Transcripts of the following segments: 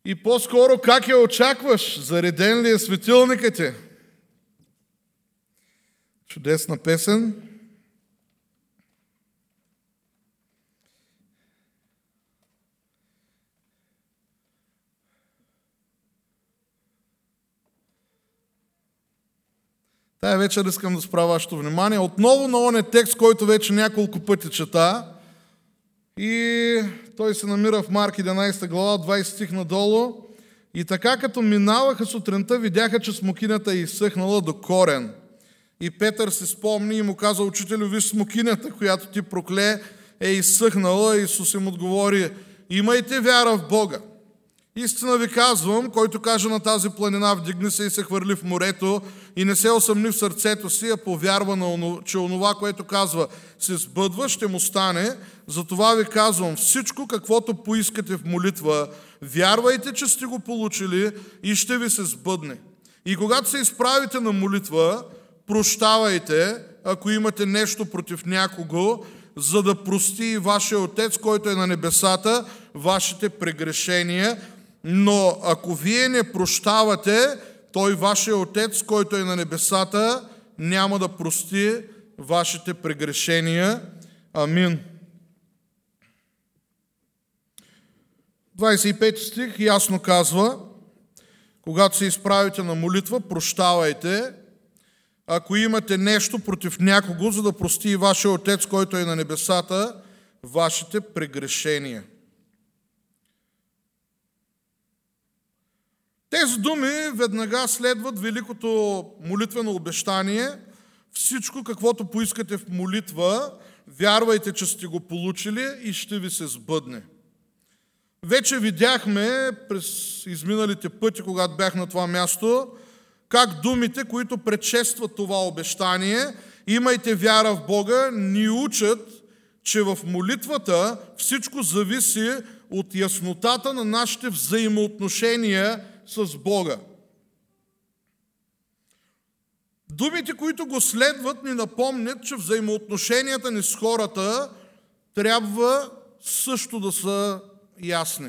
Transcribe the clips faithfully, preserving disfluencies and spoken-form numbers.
И по-скоро как я очакваш? Зареден ли е светилникът ти? Чудесна песен. Тая вечер искам да спра вашето внимание. Отново на оня текст, който вече няколко пъти чета. И той се намира в Марк единайсета глава, двайсети стих надолу. И така като минаваха сутринта, видяха, че смокинята е изсъхнала до корен. И Петър се спомни и му каза: учителю, виж смокинята, която ти прокле, е изсъхнала. Исус им отговори: имайте вяра в Бога. Истина ви казвам, който каже на тази планина: вдигни се и се хвърли в морето, и не се усъмни в сърцето си, а повярва, че онова, което казва, се сбъдва, ще му стане. Затова ви казвам, всичко, каквото поискате в молитва, вярвайте, че сте го получили и ще ви се сбъдне. И когато се изправите на молитва, прощавайте, ако имате нещо против някого, за да прости и вашия Отец, който е на небесата, вашите прегрешения. Но ако вие не прощавате, той, вашия Отец, който е на небесата, няма да прости вашите прегрешения. Амин. двайсет и пети стих ясно казва: когато се изправите на молитва, прощавайте, ако имате нещо против някого, за да прости и вашия Отец, който е на небесата, вашите прегрешения. Тези думи веднага следват великото молитвено обещание: всичко, каквото поискате в молитва, вярвайте, че сте го получили и ще ви се сбъдне. Вече видяхме през изминалите пъти, когато бях на това място, как думите, които предшестват това обещание, имайте вяра в Бога, ни учат, че в молитвата всичко зависи от яснотата на нашите взаимоотношения с Бога. Думите, които го следват, ни напомнят, че взаимоотношенията ни с хората трябва също да са ясни.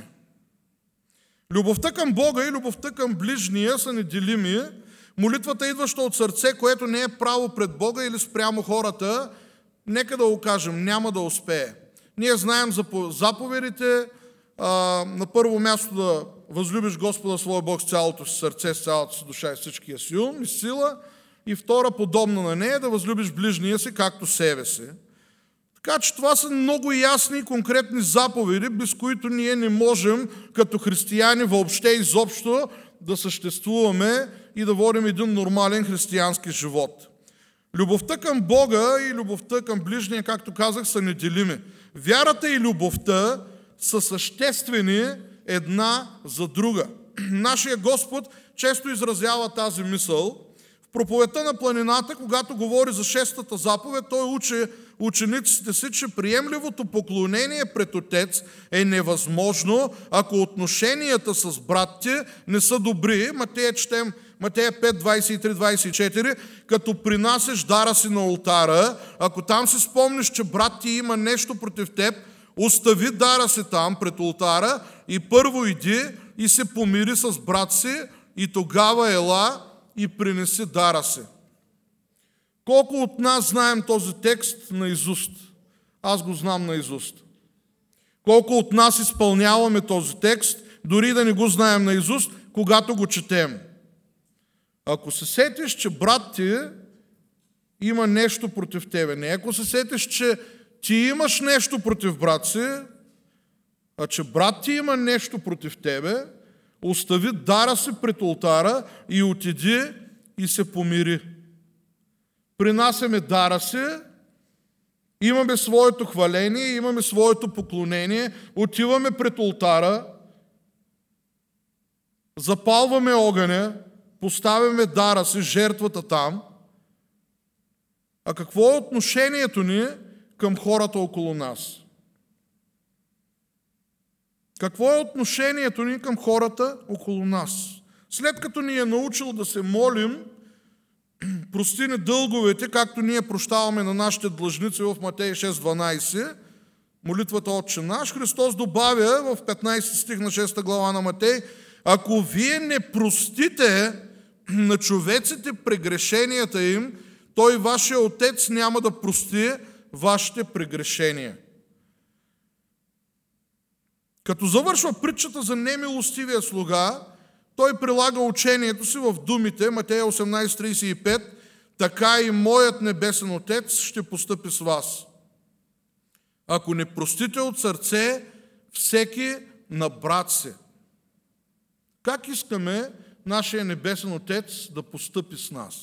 Любовта към Бога и любовта към ближния са неделими. Молитвата, идваща от сърце, което не е право пред Бога или спрямо хората, нека да го кажем, няма да успее. Ние знаем за заповедите. А, на първо място да възлюбиш Господа своя Бог с цялото си сърце, с цялата си душа и всичкия си ум и сила. И втора, подобна на нея, да възлюбиш ближния си както себе си. Така че това са много ясни и конкретни заповеди, без които ние не можем като християни въобще изобщо да съществуваме и да водим един нормален християнски живот. Любовта към Бога и любовта към ближния, както казах, са неделими. Вярата и любовта са съществени една за друга. Нашия Господ често изразява тази мисъл. В проповедта на планината, когато говори за шестата заповед, той учи учениците си, че приемливото поклонение пред Отец е невъзможно, ако отношенията с братите не са добри. Матея четем Матея пет, двайсет и три, двайсет и четири, като принасяш дара си на олтара, ако там си спомниш, че брат ти има нещо против теб, остави дара си там пред олтара и първо иди и се помири с брат си и тогава ела и принеси дара си. Колко от нас знаем този текст наизуст? Аз го знам наизуст. Колко от нас изпълняваме този текст, дори да не го знаем наизуст, когато го четем? Ако се сетиш, че брат ти има нещо против тебе, не ако се сетиш, че ти имаш нещо против брат си, а че брат ти има нещо против тебе, остави дара си пред олтара и отиди и се помири. Принасяме дара си, имаме своето хваление, имаме своето поклонение, отиваме пред олтара, запалваме огъня, поставяме дара си, жертвата там. А какво е отношението ни към хората около нас? Какво е отношението ни към хората около нас? След като ни е научил да се молим, прости ни дълговете, както ние прощаваме на нашите длъжници в Матей шест дванайсет, молитвата Отче наш, Христос добавя в петнайсети стих на шеста глава на Матей: Ако вие не простите на човеците прегрешенията им, той вашия Отец няма да прости вашите прегрешения. Като завършва притчата за немилостивия слуга, той прилага учението си в думите, Матея осемнайсет трийсет и пет, така и моят небесен Отец ще постъпи с вас. Ако не простите от сърце всеки на брат си. Как искаме нашия небесен Отец да постъпи с нас?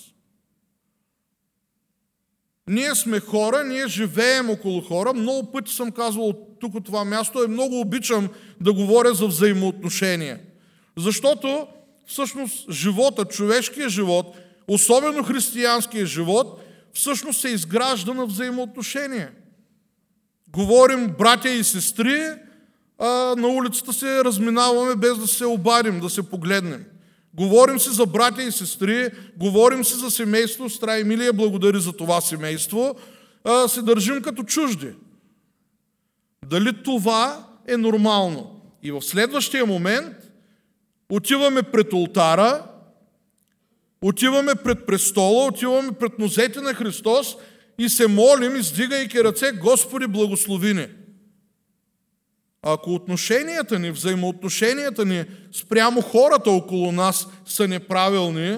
Ние сме хора, ние живеем около хора. Много пъти съм казвал тук от това място и много обичам да говоря за взаимоотношения. Защото всъщност живота, човешкия живот, особено християнския живот, всъщност се изгражда на взаимоотношения. Говорим братя и сестри, а на улицата се разминаваме без да се обадим, да се погледнем. Говорим си за братя и сестри, говорим си за семейство, Сестра Емилия благодари за това семейство, а се държим като чужди. Дали това е нормално? И в следващия момент отиваме пред олтара, отиваме пред престола, отиваме пред нозете на Христос и се молим, издигайки ръце, Господи, благослови ни. Ако отношенията ни, взаимоотношенията ни спрямо хората около нас са неправилни,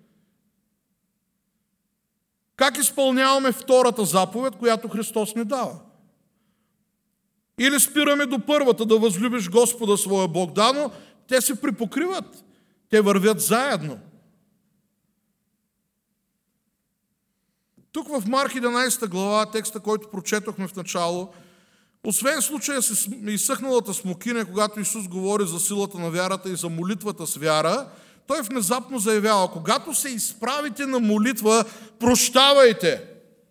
как изпълняваме втората заповед, която Христос ни дава? Или спираме до първата, да възлюбиш Господа своя Бог. Да, но те се припокриват. Те вървят заедно. Тук в Марк единайсета глава, текста, който прочетохме в начало, освен случая с изсъхналата смокиня, когато Исус говори за силата на вярата и за молитвата с вяра, той внезапно заявява, когато се изправите на молитва, прощавайте.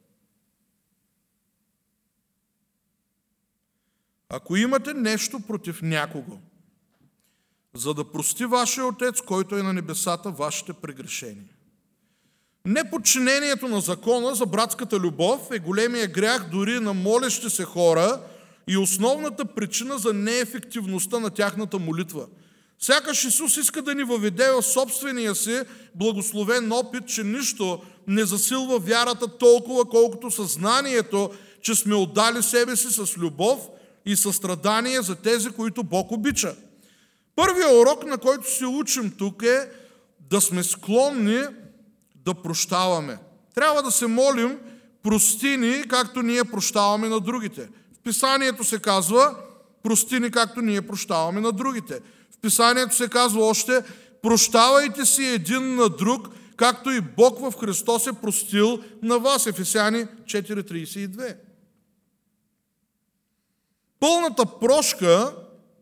Ако имате нещо против някого, за да прости вашия Отец, който е на небесата, вашите прегрешения. Неподчинението на закона за братската любов е големия грях дори на молещи се хора и основната причина за неефективността на тяхната молитва. Сякаш Исус иска да ни въведе в собствения си благословен опит, че нищо не засилва вярата толкова, колкото съзнанието, че сме отдали себе си с любов и състрадание за тези, които Бог обича. Първият урок, на който се учим тук, е да сме склонни да прощаваме. Трябва да се молим, прости ни, както ние прощаваме на другите. В Писанието се казва, прости ни, както ние прощаваме на другите. В Писанието се казва още, прощавайте си един на друг, както и Бог в Христос е простил на вас. Ефесяни четири трийсет и две. Пълната прошка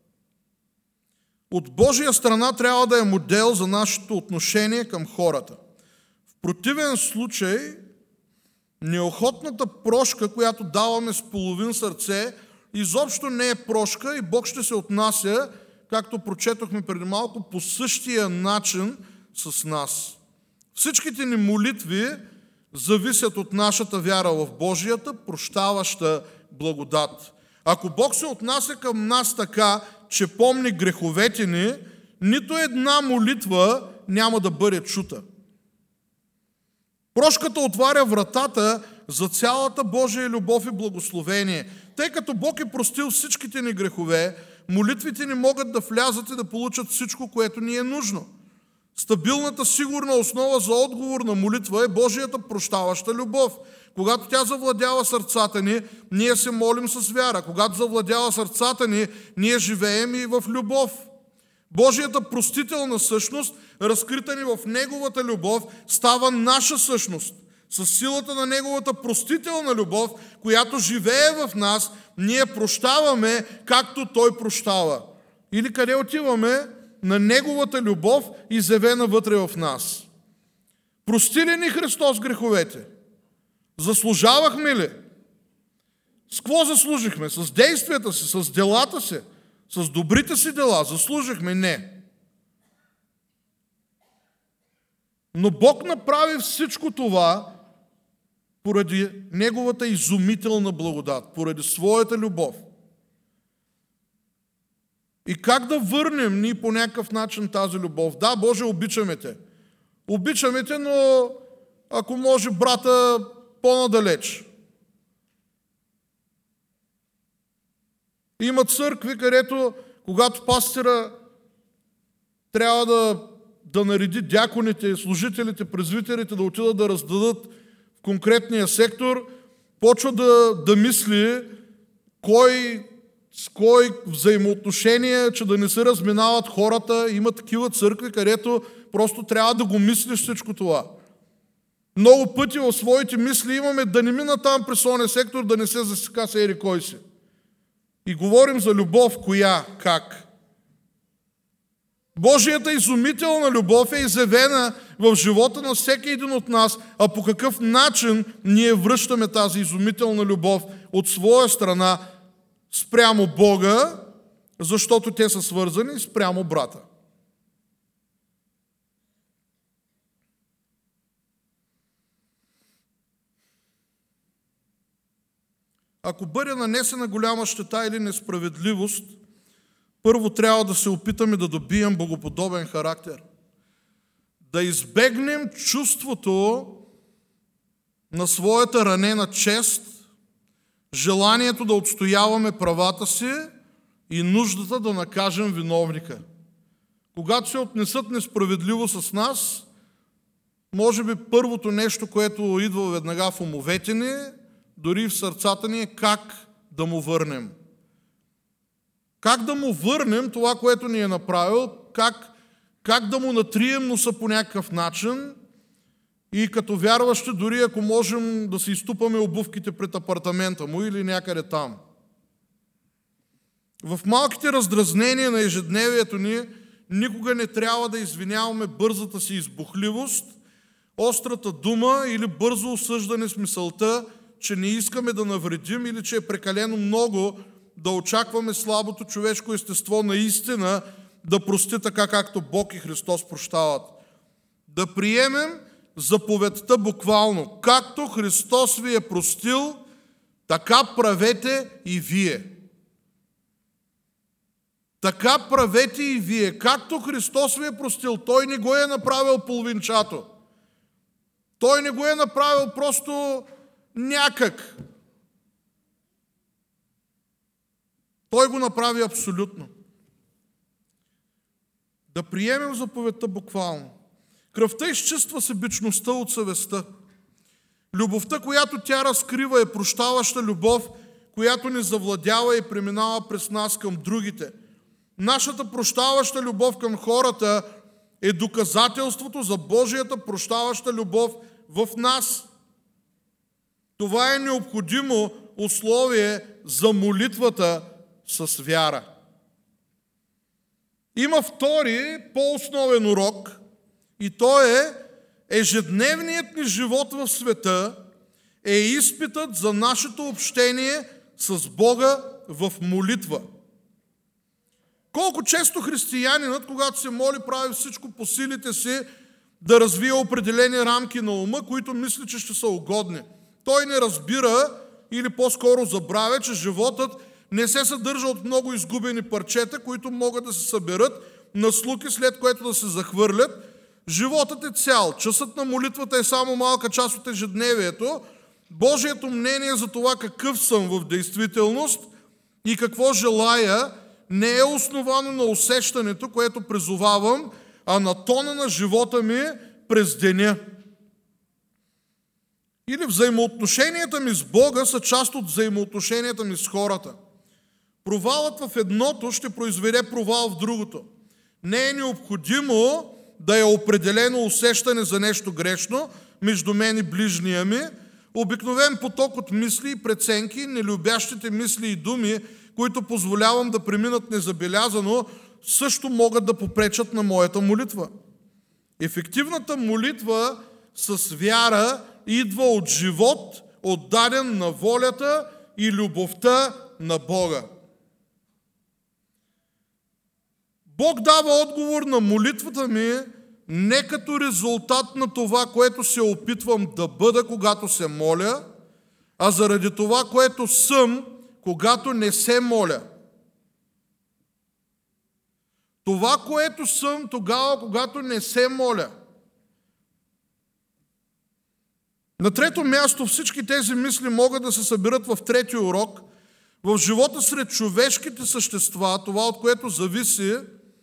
от Божия страна трябва да е модел за нашето отношение към хората. В противен случай, неохотната прошка, която даваме с половин сърце, изобщо не е прошка и Бог ще се отнася, както прочетохме преди малко, по същия начин с нас. Всичките ни молитви зависят от нашата вяра в Божията прощаваща благодат. Ако Бог се отнася към нас така, че помни греховете ни, нито една молитва няма да бъде чута. Прошката отваря вратата за цялата Божия любов и благословение. Тъй като Бог е простил всичките ни грехове, молитвите ни могат да влязат и да получат всичко, което ни е нужно. Стабилната, сигурна основа за отговор на молитва е Божията прощаваща любов. Когато тя завладява сърцата ни, ние се молим с вяра. Когато завладява сърцата ни, ние живеем и в любов. Божията простителна същност, разкрита ни в Неговата любов, става наша същност. С силата на Неговата простителна любов, която живее в нас, ние прощаваме, както Той прощава. Или къде отиваме? На Неговата любов, изявена вътре в нас. Прости ли ни Христос греховете? Заслужавахме ли? С какво заслужихме? С действията си, с делата си, с добрите си дела. Заслужихме? Не. Но Бог направи всичко това поради Неговата изумителна благодат, поради своята любов. И как да върнем ние по някакъв начин тази любов? Да, Боже, обичаме те. Обичаме те, но ако може брата по-надалеч. Има църкви, където когато пастира трябва да, да нареди дяконите, служителите, презвитерите да отидат да раздадат в конкретния сектор, почва да, да мисли кой, с кой взаимоотношения, че да не се разминават хората. Има такива църкви, където просто трябва да го мислиш всичко това. Много пъти в своите мисли имаме да не мина там през ония сектор, да не се засека с ери кой си. И говорим за любов, коя, как. Божията изумителна любов е изявена в живота на всеки един от нас, а по какъв начин ние връщаме тази изумителна любов от своя страна спрямо Бога, защото те са свързани спрямо брата. Ако бъде нанесена голяма щета или несправедливост, първо трябва да се опитаме да добием богоподобен характер. Да избегнем чувството на своята ранена чест, желанието да отстояваме правата си и нуждата да накажем виновника. Когато се отнесат несправедливо с нас, може би първото нещо, което идва веднага в умовете ни, дори в сърцата ни, е как да му върнем. Как да му върнем това, което ни е направил, как, как да му натрием носа по някакъв начин и като вярващи, дори ако можем да си изтупаме обувките пред апартамента му или някъде там. В малките раздразнения на ежедневието ни никога не трябва да извиняваме бързата си избухливост, острата дума или бързо осъждане с мисълта, че не искаме да навредим или че е прекалено много да очакваме слабото човешко естество наистина да прости така, както Бог и Христос прощават. Да приемем заповедта буквално. Както Христос ви е простил, така правете и вие. Така правете и вие. Както Христос ви е простил, Той не го е направил половинчато. Той не го е направил просто някак. Той го направи абсолютно. Да приемем заповедта буквално. Кръвта изчиства себичността от съвестта. Любовта, която тя разкрива, е прощаваща любов, която ни завладява и преминава през нас към другите. Нашата прощаваща любов към хората е доказателството за Божията прощаваща любов в нас. Това е необходимо условие за молитвата с вяра. Има втори, по-основен урок, и то е ежедневният ни живот в света е изпитът за нашето общение с Бога в молитва. Колко често християнинът, когато се моли, прави всичко по силите си да развие определени рамки на ума, които мисли, че ще са угодни. Той не разбира или по-скоро забравя, че животът не се съдържа от много изгубени парчета, които могат да се съберат на слуки, след което да се захвърлят. Животът е цял. Часът на молитвата е само малка част от ежедневието. Божието мнение за това какъв съм в действителност и какво желая не е основано на усещането, което призовавам, а на тона на живота ми през деня. Или взаимоотношенията ми с Бога са част от взаимоотношенията ми с хората. Провалът в едното ще произведе провал в другото. Не е необходимо да е определено усещане за нещо грешно между мен и ближния ми, обикновен поток от мисли и преценки, нелюбящите мисли и думи, които позволявам да преминат незабелязано, също могат да попречат на моята молитва. Ефективната молитва с вяра идва от живот, отдаден на волята и любовта на Бога. Бог дава отговор на молитвата ми не като резултат на това, което се опитвам да бъда, когато се моля, а заради това, което съм, когато не се моля. Това, което съм тогава, когато не се моля. На трето място, всички тези мисли могат да се съберат в третия урок. В живота сред човешките същества, това, от което зависи,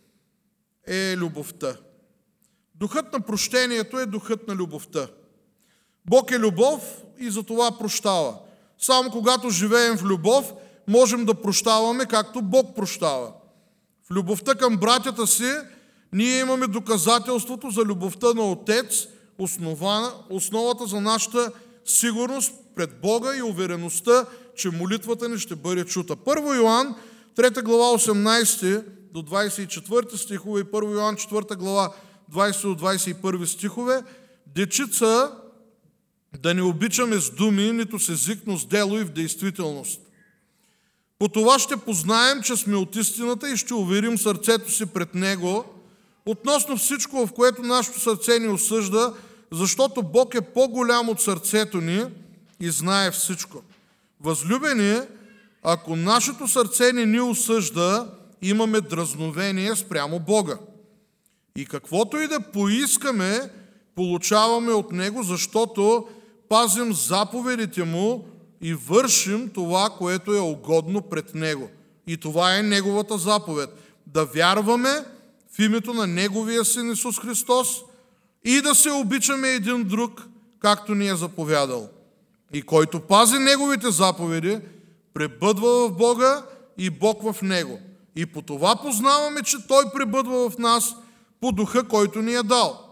е любовта. Духът на прощението е духът на любовта. Бог е любов и затова прощава. Само когато живеем в любов, можем да прощаваме, както Бог прощава. В любовта към братята си, ние имаме доказателството за любовта на Отец, основана, основата за нашата сигурност пред Бога и увереността, че молитвата ни ще бъде чута. Първо Йоан, трета глава, осемнайсети до двайсет и четвърти стихове и Първо Йоан, четвърта глава, двайсети до двайсет и първи стихове. Дечица, да не обичаме с думи, нито с език, но с дело и в действителност. По това ще познаем, че сме от истината и ще уверим сърцето си пред Него, относно всичко, в което нашето сърце ни осъжда, защото Бог е по-голям от сърцето ни и знае всичко. Възлюбени, ако нашето сърце не ни осъжда, имаме дразновение спрямо Бога. И каквото и да поискаме, получаваме от Него, защото пазим заповедите Му и вършим това, което е угодно пред Него. И това е Неговата заповед. Да вярваме в името на Неговия Син Исус Христос и да се обичаме един друг, както ни е заповядал. И който пази Неговите заповеди, пребъдва в Бога и Бог в Него. И по това познаваме, че Той пребъдва в нас по духа, който ни е дал.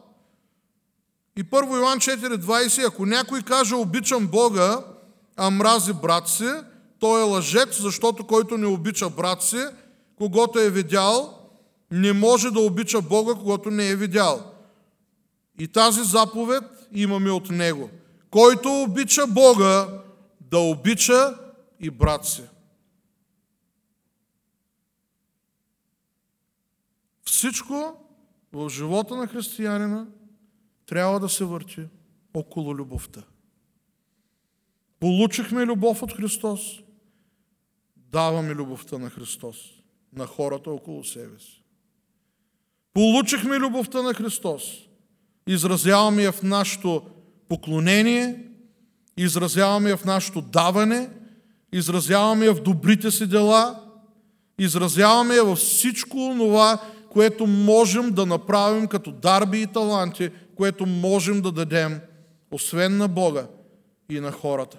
И Първо Йоан четири двайсет, ако някой каже обичам Бога, а мрази брат си, той е лъжец, защото който не обича брат си, когото е видял, не може да обича Бога, когото не е видял. И тази заповед имаме от Него. Който обича Бога, да обича и брат си. Всичко в живота на християнина трябва да се върти около любовта. Получихме любов от Христос, даваме любовта на Христос на хората около себе си. Получихме любовта на Христос, изразяваме я в нашето поклонение, изразяваме я в нашето даване, изразяваме я в добрите си дела, изразяваме я във всичко това, което можем да направим като дарби и таланти, което можем да дадем, освен на Бога и на хората.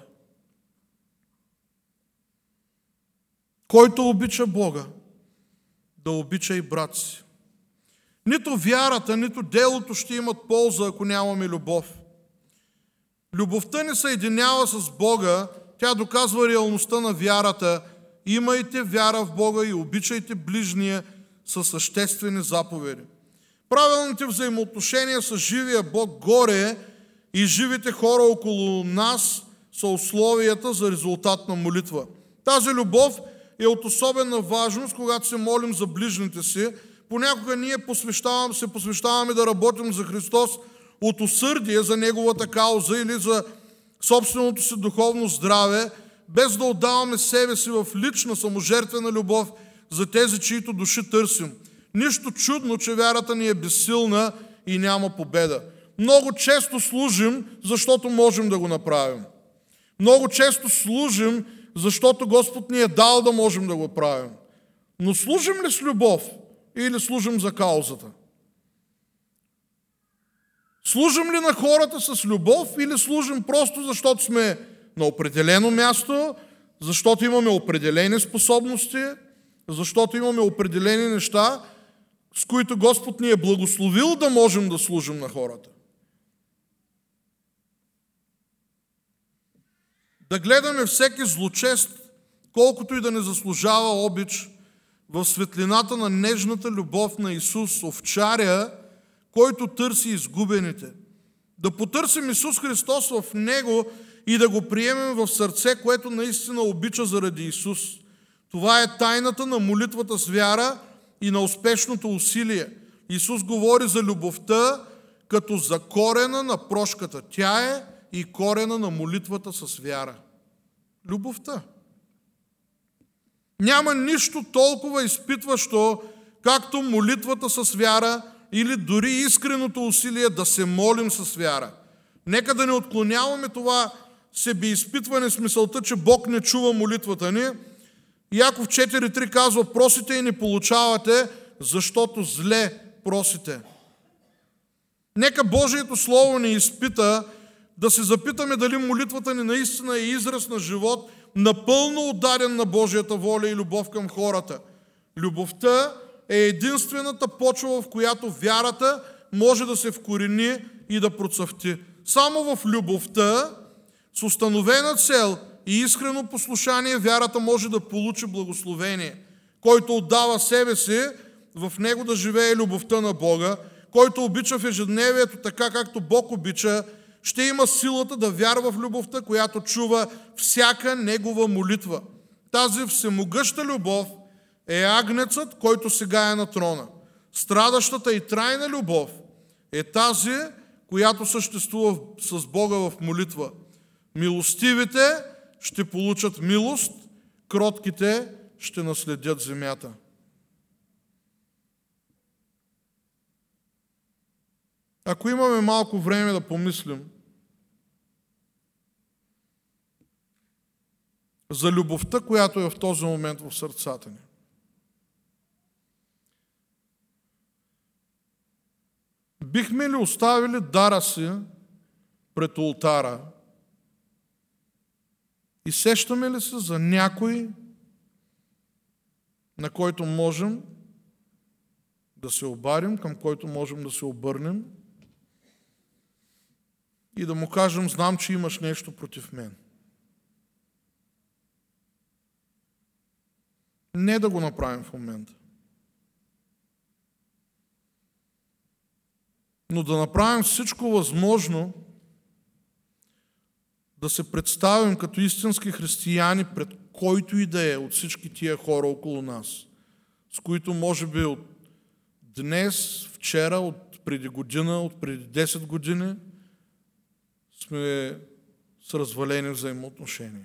Който обича Бога, да обича и брат си. Нито вярата, нито делото ще имат полза, ако нямаме любов. Любовта ни съединява с Бога, тя доказва реалността на вярата. Имайте вяра в Бога и обичайте ближния със съществени заповеди. Правилните взаимоотношения с живия Бог горе и живите хора около нас са условията за резултат на молитва. Тази любов е от особена важност, когато се молим за ближните си. Понякога ние посвещаваме, се посвещаваме да работим за Христос от усърдие за Неговата кауза или за собственото си духовно здраве, без да отдаваме себе си в лична саможертвена любов за тези, чието души търсим. Нищо чудно, че вярата ни е безсилна и няма победа. Много често служим, защото можем да го направим. Много често служим, защото Господ ни е дал да можем да го правим. Но служим ли с любов или служим за каузата? Служим ли на хората с любов или служим просто защото сме на определено място, защото имаме определени способности, защото имаме определени неща, с които Господ ни е благословил да можем да служим на хората? Да гледаме всеки злочест, колкото и да не заслужава обич, в светлината на нежната любов на Исус, овчаря, който търси изгубените. Да потърсим Исус Христос в Него и да го приемем в сърце, което наистина обича заради Исус. Това е тайната на молитвата с вяра и на успешното усилие. Исус говори за любовта като за корена на прошката. Тя е и корена на молитвата с вяра. Любовта. Няма нищо толкова изпитващо, както молитвата с вяра или дори искреното усилие да се молим с вяра. Нека да не отклоняваме това себеизпитване с мисълта, че Бог не чува молитвата ни. Яков четири три казва: просите и не получавате, защото зле просите. Нека Божието Слово ни изпита да се запитаме дали молитвата ни наистина е израз на живот, напълно отдаден на Божията воля и любов към хората. Любовта е единствената почва, в която вярата може да се вкорени и да процъфти. Само в любовта, с установена цел и искрено послушание, вярата може да получи благословение. Който отдава себе си, в него да живее любовта на Бога, който обича в ежедневието така, както Бог обича, ще има силата да вярва в любовта, която чува всяка негова молитва. Тази всемогъща любов е агнецът, който сега е на трона. Страдащата и трайна любов е тази, която съществува с Бога в молитва. Милостивите ще получат милост, кротките ще наследят земята. Ако имаме малко време да помислим за любовта, която е в този момент в сърцата ни. Бихме ли оставили дара си пред олтара и сещаме ли се за някой, на който можем да се обадим, към който можем да се обърнем и да му кажем: знам, че имаш нещо против мен. Не да го направим в момента, но да направим всичко възможно да се представим като истински християни пред който и да е от всички тия хора около нас, с които може би от днес, вчера, от преди година, от преди десет години сме с развалени взаимоотношения.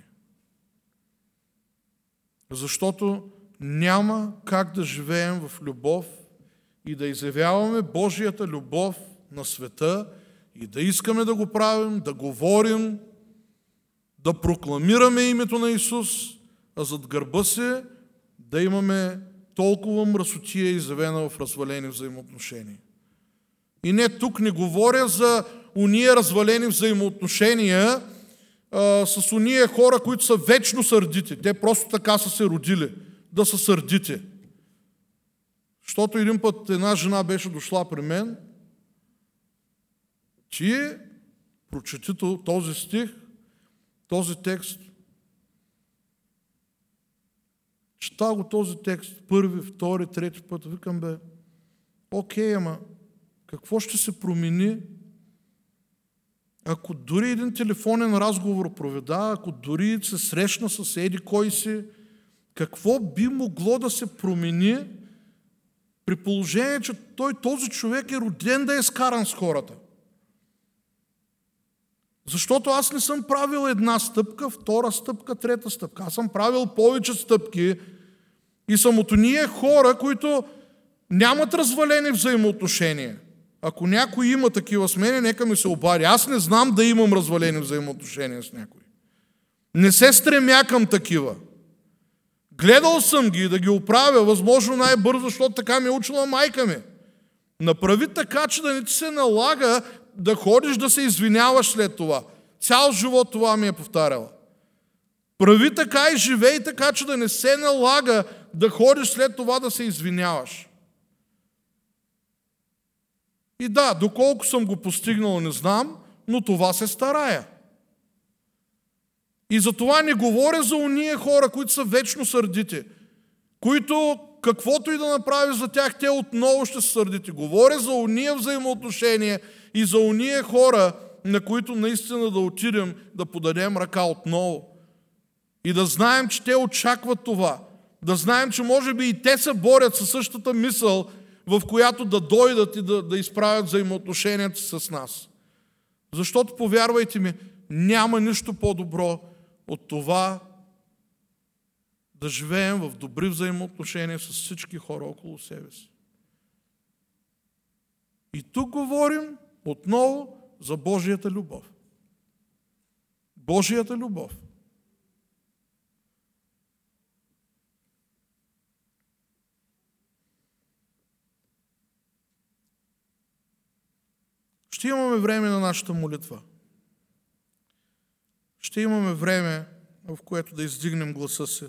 Защото няма как да живеем в любов и да изявяваме Божията любов на света и да искаме да го правим, да говорим, да прокламираме името на Исус, а зад гърба си да имаме толкова мръсотия, изявена в развалени взаимоотношения. И не, тук не говоря за уния развалени взаимоотношения а, с уния хора, които са вечно сърдити. Те просто така са се родили, да са сърдити. Защото един път една жена беше дошла при мен: ти прочети този стих, този текст. Чета го този текст първи, втори, трети път. Викам: бе, окей, ама какво ще се промени, ако дори един телефонен разговор проведа, ако дори се срещна с еди кой си, какво би могло да се промени при положение, че той, този човек е роден да е скаран с хората? Защото аз не съм правил една стъпка, втора стъпка, трета стъпка. Аз съм правил повече стъпки и съм от уния хора, които нямат развалени взаимоотношения. Ако някой има такива с мене, нека ми се обади. Аз не знам да имам развалени взаимоотношения с някой. Не се стремя към такива. Гледал съм ги да ги оправя, възможно най-бързо, защото така ми е учила майка ми. Направи така, че да не ти се налага да ходиш да се извиняваш след това. Цял живот това ми е повтаряла. Прави така и живей така, че да не се налага да ходиш след това да се извиняваш. И да, доколко съм го постигнал, не знам, но това се старая. И затова не говоря за уния хора, които са вечно сърдити, които каквото и да направи за тях, те отново ще са сърдити. Говоря за уния взаимоотношения и за уния хора, на които наистина да отидем, да подадем ръка отново. И да знаем, че те очакват това. Да знаем, че може би и те се борят със същата мисъл, в която да дойдат и да, да изправят взаимоотношенията с нас. Защото, повярвайте ми, няма нищо по-добро от това да живеем в добри взаимоотношения с всички хора около себе си. И тук говорим отново за Божията любов. Божията любов. Ще имаме време на нашата молитва. Ще имаме време, в което да издигнем гласа си.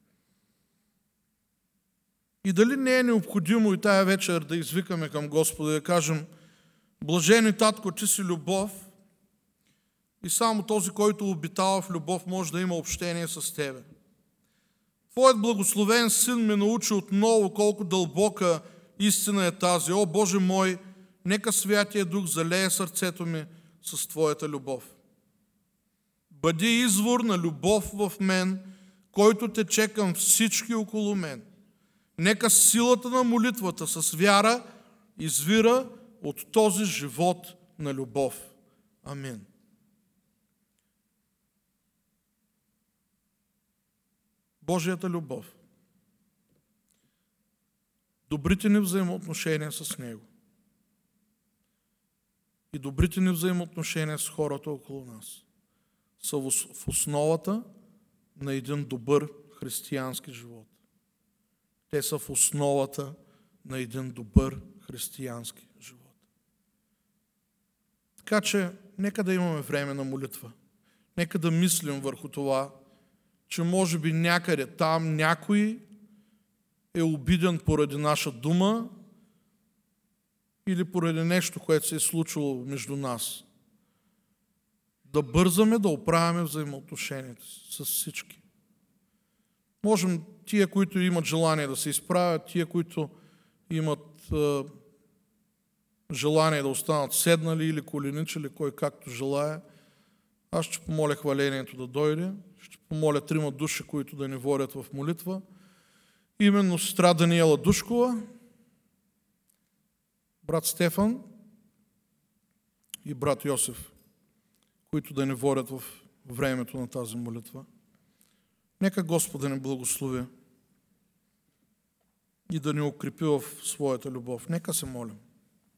И дали не е необходимо и тая вечер да извикаме към Господа и да кажем: блажени Татко, Ти си любов, и само този, който обитава в любов, може да има общение с Тебе. Твоят благословен Син ме научи отново колко дълбока истина е тази. О, Боже мой, нека Святия Дух залее сърцето ми с Твоята любов. Бъди извор на любов в мен, който тече към всички около мен. Нека силата на молитвата с вяра извира от този живот на любов. Амин. Божията любов. Добрите ни взаимоотношения с Него. И добрите ни взаимоотношения с хората около нас са в основата на един добър християнски живот. Те са в основата на един добър християнски живот. Така че, нека да имаме време на молитва. Нека да мислим върху това, че може би някъде там някой е обиден поради наша дума или поради нещо, което се е случило между нас. Да бързаме да оправяме взаимоотношенията с всички. Можем тия, които имат желание да се изправят, тия, които имат е, желание да останат седнали или коленичили, кой както желая. Аз ще помоля хвалението да дойде. Ще помоля трима души, които да ни водят в молитва. Именно сестра Даниела Душкова, брат Стефан и брат Йосиф, които да ни водят в времето на тази молитва. Нека Господ да ни благослови и да ни укрепи в своята любов. Нека се молим.